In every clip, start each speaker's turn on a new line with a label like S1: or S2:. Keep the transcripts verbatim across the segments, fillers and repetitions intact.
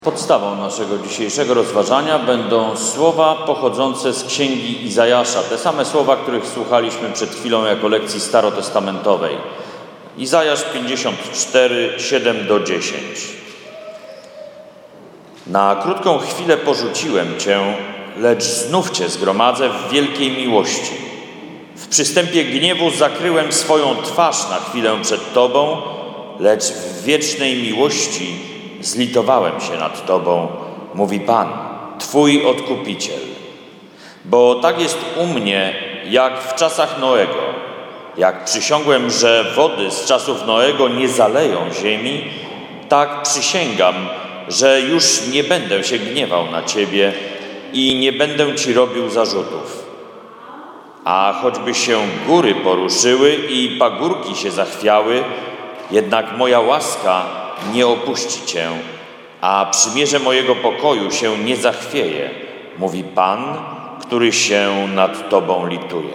S1: Podstawą naszego dzisiejszego rozważania będą słowa pochodzące z Księgi Izajasza. Te same słowa, których słuchaliśmy przed chwilą jako lekcji starotestamentowej. Izajasz pięćdziesiąt cztery, siedem do dziesięć. Na krótką chwilę porzuciłem Cię, lecz znów Cię zgromadzę w wielkiej miłości. W przystępie gniewu zakryłem swoją twarz na chwilę przed Tobą, lecz w wiecznej miłości zlitowałem się nad Tobą, mówi Pan, Twój Odkupiciel. Bo tak jest u mnie, jak w czasach Noego. Jak przysiągłem, że wody z czasów Noego nie zaleją ziemi, tak przysięgam, że już nie będę się gniewał na Ciebie i nie będę Ci robił zarzutów. A choćby się góry poruszyły i pagórki się zachwiały, jednak moja łaska nie opuści Cię, a przymierze mojego pokoju się nie zachwieje, mówi Pan, który się nad Tobą lituje.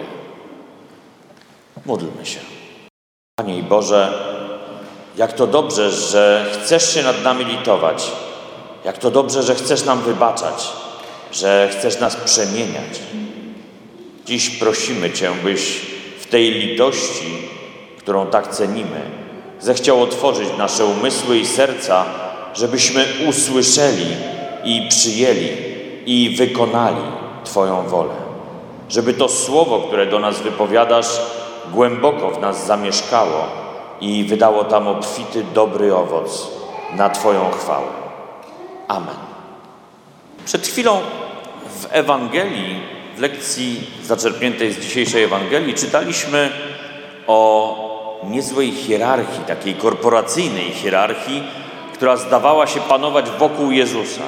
S1: Módlmy się. Panie Boże, jak to dobrze, że chcesz się nad nami litować. Jak to dobrze, że chcesz nam wybaczać, że chcesz nas przemieniać. Dziś prosimy Cię, byś w tej litości, którą tak cenimy, zechciał otworzyć nasze umysły i serca, żebyśmy usłyszeli i przyjęli i wykonali Twoją wolę. Żeby to słowo, które do nas wypowiadasz, głęboko w nas zamieszkało i wydało tam obfity, dobry owoc na Twoją chwałę. Amen. Przed chwilą w Ewangelii, w lekcji zaczerpniętej z dzisiejszej Ewangelii, czytaliśmy o niezłej hierarchii, takiej korporacyjnej hierarchii, która zdawała się panować wokół Jezusa.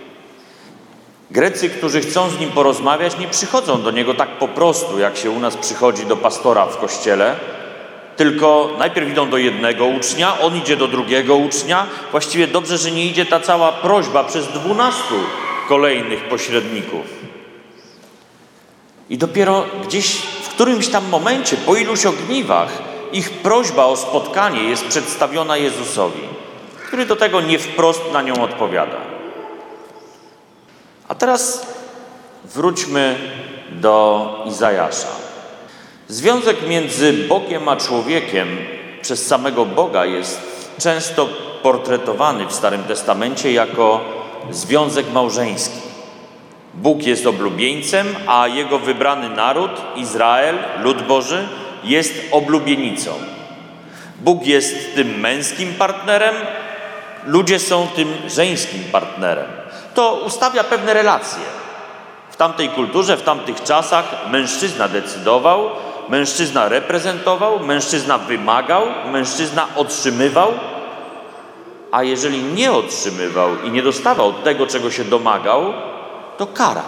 S1: Grecy, którzy chcą z Nim porozmawiać, nie przychodzą do Niego tak po prostu, jak się u nas przychodzi do pastora w kościele, tylko najpierw idą do jednego ucznia, on idzie do drugiego ucznia. Właściwie dobrze, że nie idzie ta cała prośba przez dwunastu kolejnych pośredników. I dopiero gdzieś w którymś tam momencie, po iluś ogniwach, ich prośba o spotkanie jest przedstawiona Jezusowi, który do tego nie wprost na nią odpowiada. A teraz wróćmy do Izajasza. Związek między Bogiem a człowiekiem przez samego Boga jest często portretowany w Starym Testamencie jako związek małżeński. Bóg jest oblubieńcem, a Jego wybrany naród, Izrael, lud Boży, jest oblubienicą. Bóg jest tym męskim partnerem, ludzie są tym żeńskim partnerem. To ustawia pewne relacje. W tamtej kulturze, w tamtych czasach mężczyzna decydował, mężczyzna reprezentował, mężczyzna wymagał, mężczyzna otrzymywał, a jeżeli nie otrzymywał i nie dostawał tego, czego się domagał, to karał.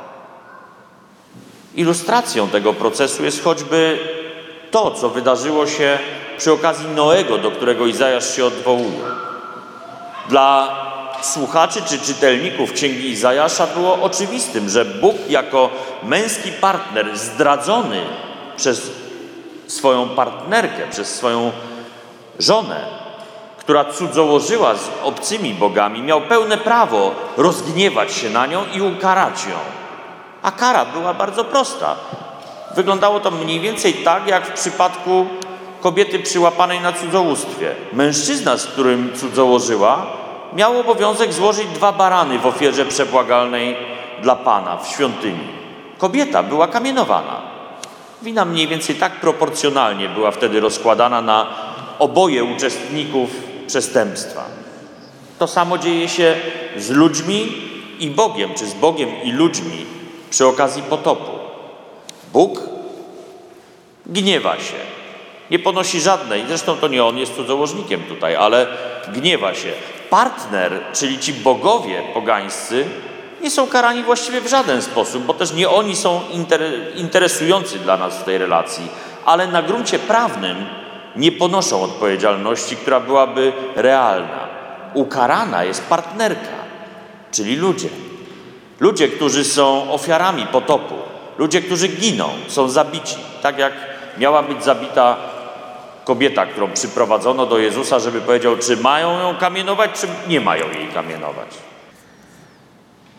S1: Ilustracją tego procesu jest choćby to, co wydarzyło się przy okazji Noego, do którego Izajasz się odwołuje. Dla słuchaczy czy czytelników Księgi Izajasza było oczywistym, że Bóg jako męski partner zdradzony przez swoją partnerkę, przez swoją żonę, która cudzołożyła z obcymi bogami, miał pełne prawo rozgniewać się na nią i ukarać ją. A kara była bardzo prosta. Wyglądało to mniej więcej tak, jak w przypadku kobiety przyłapanej na cudzołóstwie. Mężczyzna, z którym cudzołożyła, miał obowiązek złożyć dwa barany w ofierze przebłagalnej dla Pana w świątyni. Kobieta była kamienowana. Wina mniej więcej tak proporcjonalnie była wtedy rozkładana na oboje uczestników przestępstwa. To samo dzieje się z ludźmi i Bogiem, czy z Bogiem i ludźmi przy okazji potopu. Bóg gniewa się. Nie ponosi żadnej, zresztą to nie on jest cudzołożnikiem tutaj, ale gniewa się. Partner, czyli ci bogowie pogańscy, nie są karani właściwie w żaden sposób, bo też nie oni są interesujący dla nas w tej relacji, ale na gruncie prawnym nie ponoszą odpowiedzialności, która byłaby realna. Ukarana jest partnerka, czyli ludzie. Ludzie, którzy są ofiarami potopu. Ludzie, którzy giną, są zabici. Tak jak miała być zabita kobieta, którą przyprowadzono do Jezusa, żeby powiedział, czy mają ją kamienować, czy nie mają jej kamienować.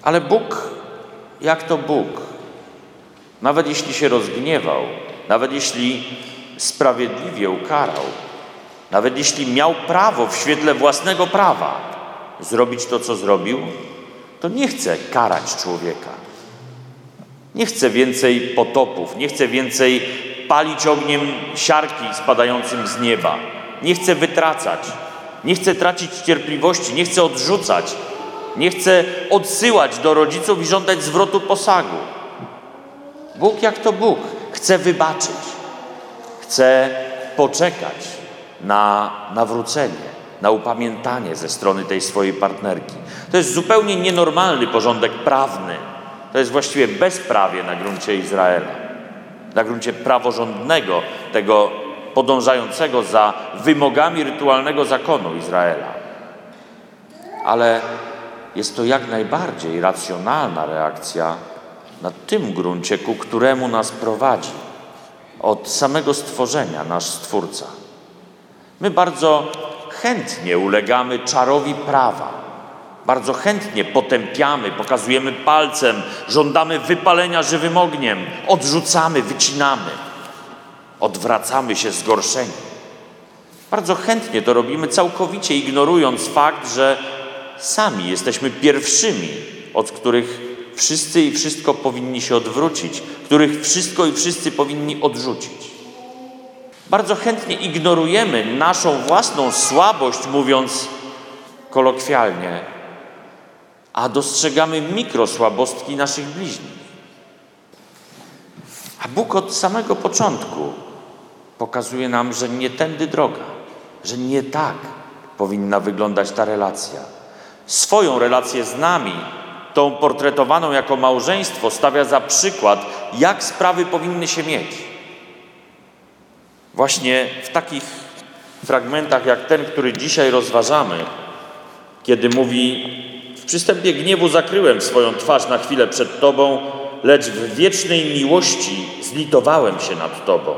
S1: Ale Bóg, jak to Bóg, nawet jeśli się rozgniewał, nawet jeśli sprawiedliwie ukarał, nawet jeśli miał prawo w świetle własnego prawa zrobić to, co zrobił, to nie chce karać człowieka. Nie chce więcej potopów, nie chce więcej palić ogniem siarki spadającym z nieba. Nie chce wytracać, nie chce tracić cierpliwości, nie chce odrzucać, nie chce odsyłać do rodziców i żądać zwrotu posagu. Bóg, jak to Bóg, chce wybaczyć, chce poczekać na nawrócenie, na upamiętanie ze strony tej swojej partnerki. To jest zupełnie nienormalny porządek prawny. To jest właściwie bezprawie na gruncie Izraela, na gruncie praworządnego, tego podążającego za wymogami rytualnego zakonu Izraela. Ale jest to jak najbardziej racjonalna reakcja na tym gruncie, ku któremu nas prowadzi od samego stworzenia nasz Stwórca. My bardzo chętnie ulegamy czarowi prawa. Bardzo chętnie potępiamy, pokazujemy palcem, żądamy wypalenia żywym ogniem, odrzucamy, wycinamy, odwracamy się zgorszeni. Bardzo chętnie to robimy, całkowicie ignorując fakt, że sami jesteśmy pierwszymi, od których wszyscy i wszystko powinni się odwrócić, których wszystko i wszyscy powinni odrzucić. Bardzo chętnie ignorujemy naszą własną słabość, mówiąc kolokwialnie, a dostrzegamy mikrosłabostki naszych bliźnich. A Bóg od samego początku pokazuje nam, że nie tędy droga, że nie tak powinna wyglądać ta relacja. Swoją relację z nami, tą portretowaną jako małżeństwo, stawia za przykład, jak sprawy powinny się mieć. Właśnie w takich fragmentach jak ten, który dzisiaj rozważamy, kiedy mówi: w przystępie gniewu zakryłem swoją twarz na chwilę przed Tobą, lecz w wiecznej miłości zlitowałem się nad Tobą.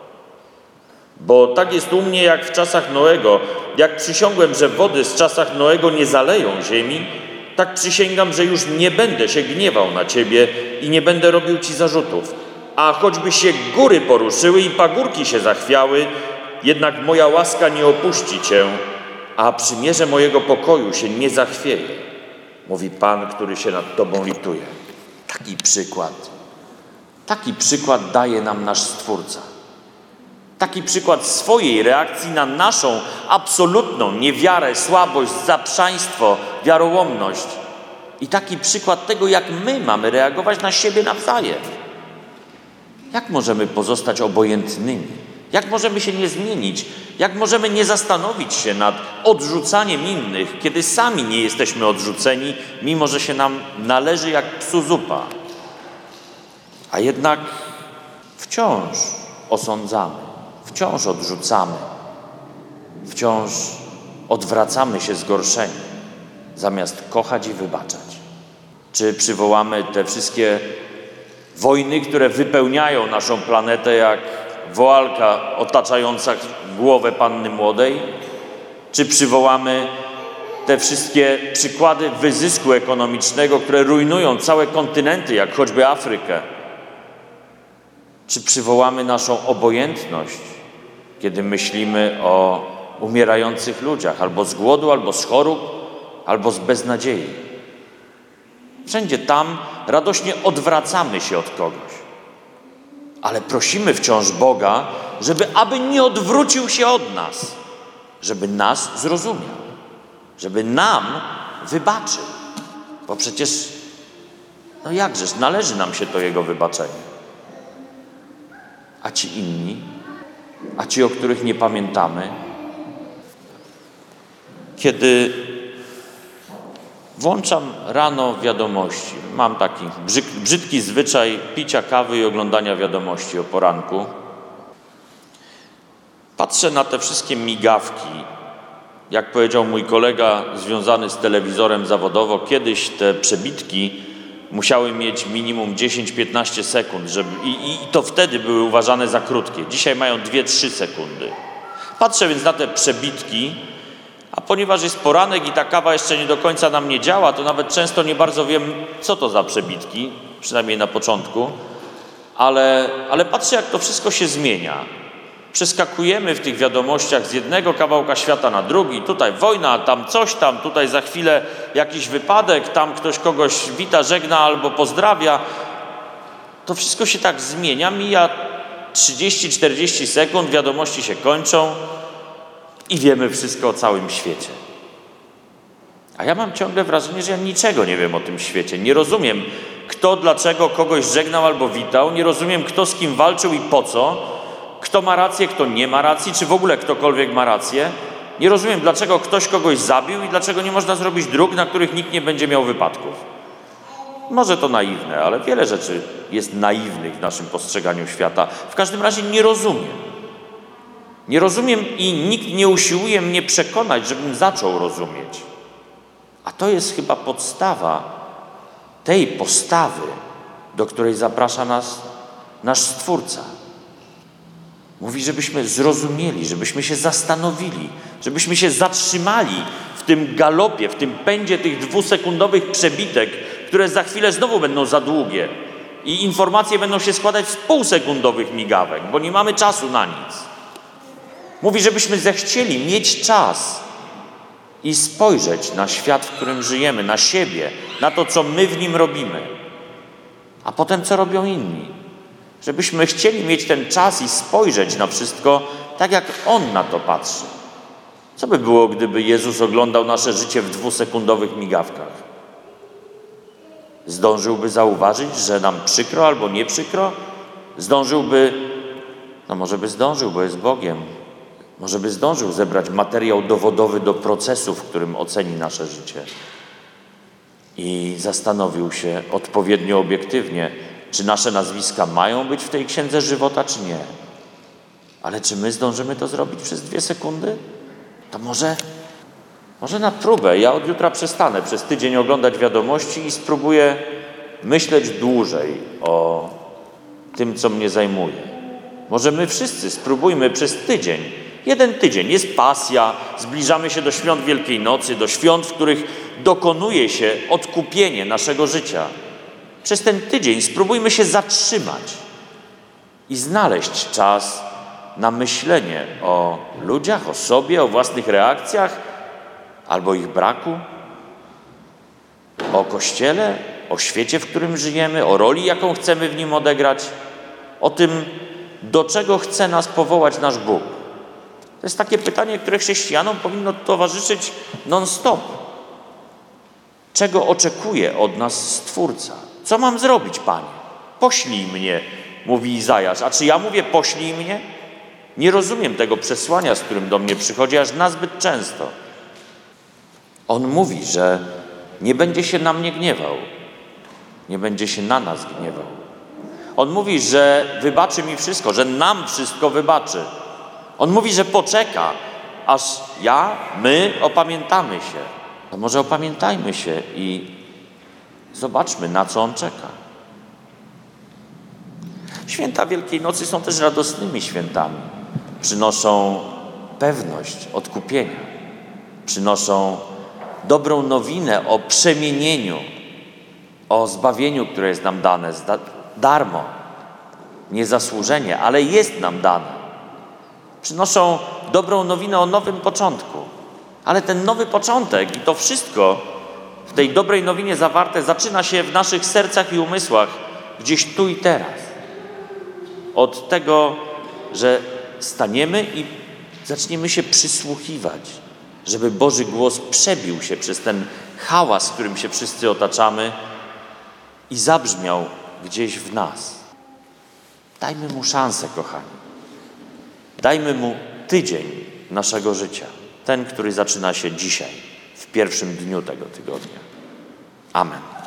S1: Bo tak jest u mnie jak w czasach Noego, jak przysiągłem, że wody z czasach Noego nie zaleją ziemi, tak przysięgam, że już nie będę się gniewał na Ciebie i nie będę robił Ci zarzutów. A choćby się góry poruszyły i pagórki się zachwiały, jednak moja łaska nie opuści Cię, a przymierze mojego pokoju się nie zachwieje, mówi Pan, który się nad Tobą lituje. Taki przykład, taki przykład daje nam nasz Stwórca. Taki przykład swojej reakcji na naszą absolutną niewiarę, słabość, zaprzaństwo, wiarołomność. I taki przykład tego, jak my mamy reagować na siebie nawzajem. Jak możemy pozostać obojętnymi? Jak możemy się nie zmienić? Jak możemy nie zastanowić się nad odrzucaniem innych, kiedy sami nie jesteśmy odrzuceni, mimo że się nam należy jak psu zupa? A jednak wciąż osądzamy, wciąż odrzucamy, wciąż odwracamy się zgorszeni, zamiast kochać i wybaczać. Czy przywołamy te wszystkie wojny, które wypełniają naszą planetę jak woalka otaczająca głowę panny młodej? Czy przywołamy te wszystkie przykłady wyzysku ekonomicznego, które rujnują całe kontynenty, jak choćby Afrykę? Czy przywołamy naszą obojętność, kiedy myślimy o umierających ludziach, albo z głodu, albo z chorób, albo z beznadziei? Wszędzie tam radośnie odwracamy się od kogoś. Ale prosimy wciąż Boga, żeby aby nie odwrócił się od nas, żeby nas zrozumiał, żeby nam wybaczył. Bo przecież, no jakżeż, należy nam się to Jego wybaczenie. A ci inni, a ci, o których nie pamiętamy, kiedy włączam rano wiadomości, mam taki brzydki zwyczaj picia kawy i oglądania wiadomości o poranku, patrzę na te wszystkie migawki. Jak powiedział mój kolega związany z telewizorem zawodowo, kiedyś te przebitki musiały mieć minimum dziesięć do piętnastu sekund, żeby, i, i to wtedy były uważane za krótkie. Dzisiaj mają dwie trzy sekundy. Patrzę więc na te przebitki, A ponieważ jest poranek i ta kawa jeszcze nie do końca nam nie działa, to nawet często nie bardzo wiem, co to za przebitki, przynajmniej na początku, ale, ale patrzę, jak to wszystko się zmienia. Przeskakujemy w tych wiadomościach z jednego kawałka świata na drugi. Tutaj wojna, tam coś tam, tutaj za chwilę jakiś wypadek, tam ktoś kogoś wita, żegna albo pozdrawia. To wszystko się tak zmienia, mija trzydzieści czterdzieści sekund, wiadomości się kończą i wiemy wszystko o całym świecie. A ja mam ciągle wrażenie, że ja niczego nie wiem o tym świecie. Nie rozumiem, kto dlaczego kogoś żegnał albo witał. Nie rozumiem, kto z kim walczył i po co. Kto ma rację, kto nie ma racji, czy w ogóle ktokolwiek ma rację. Nie rozumiem, dlaczego ktoś kogoś zabił i dlaczego nie można zrobić dróg, na których nikt nie będzie miał wypadków. Może to naiwne, ale wiele rzeczy jest naiwnych w naszym postrzeganiu świata. W każdym razie nie rozumiem. Nie rozumiem i nikt nie usiłuje mnie przekonać, żebym zaczął rozumieć. A to jest chyba podstawa tej postawy, do której zaprasza nas nasz Stwórca. Mówi, żebyśmy zrozumieli, żebyśmy się zastanowili, żebyśmy się zatrzymali w tym galopie, w tym pędzie tych dwusekundowych przebitek, które za chwilę znowu będą za długie i informacje będą się składać z półsekundowych migawek, bo nie mamy czasu na nic. Mówi, żebyśmy zechcieli mieć czas i spojrzeć na świat, w którym żyjemy, na siebie, na to, co my w nim robimy, a potem co robią inni. Żebyśmy chcieli mieć ten czas i spojrzeć na wszystko tak, jak On na to patrzy. Co by było, gdyby Jezus oglądał nasze życie w dwusekundowych migawkach? Zdążyłby zauważyć, że nam przykro albo nie przykro? Zdążyłby, no może by zdążył, bo jest Bogiem. Może by zdążył zebrać materiał dowodowy do procesu, w którym oceni nasze życie. I zastanowił się odpowiednio obiektywnie, czy nasze nazwiska mają być w tej księdze żywota, czy nie. Ale czy my zdążymy to zrobić przez dwie sekundy? To może, może na próbę. Ja od jutra przestanę przez tydzień oglądać wiadomości i spróbuję myśleć dłużej o tym, co mnie zajmuje. Może my wszyscy spróbujmy przez tydzień, jeden tydzień, jest pasja, zbliżamy się do świąt Wielkiej Nocy, do świąt, w których dokonuje się odkupienie naszego życia. Przez ten tydzień spróbujmy się zatrzymać i znaleźć czas na myślenie o ludziach, o sobie, o własnych reakcjach albo ich braku, o Kościele, o świecie, w którym żyjemy, o roli, jaką chcemy w nim odegrać, o tym, do czego chce nas powołać nasz Bóg. To jest takie pytanie, które chrześcijanom powinno towarzyszyć non-stop. Czego oczekuje od nas Stwórca? Co mam zrobić, Panie? Poślij mnie, mówi Izajasz. A czy ja mówię poślij mnie? Nie rozumiem tego przesłania, z którym do mnie przychodzi aż nazbyt często. On mówi, że nie będzie się na mnie gniewał. Nie będzie się na nas gniewał. On mówi, że wybaczy mi wszystko, że nam wszystko wybaczy. On mówi, że poczeka, aż ja, my opamiętamy się. To może opamiętajmy się i zobaczmy, na co On czeka. Święta Wielkiej Nocy są też radosnymi świętami. Przynoszą pewność odkupienia. Przynoszą dobrą nowinę o przemienieniu, o zbawieniu, które jest nam dane darmo, niezasłużenie, ale jest nam dane. Przynoszą dobrą nowinę o nowym początku. Ale ten nowy początek i to wszystko w tej dobrej nowinie zawarte zaczyna się w naszych sercach i umysłach gdzieś tu i teraz. Od tego, że staniemy i zaczniemy się przysłuchiwać, żeby Boży głos przebił się przez ten hałas, którym się wszyscy otaczamy i zabrzmiał gdzieś w nas. Dajmy Mu szansę, kochani. Dajmy Mu tydzień naszego życia. Ten, który zaczyna się dzisiaj, w pierwszym dniu tego tygodnia. Amen.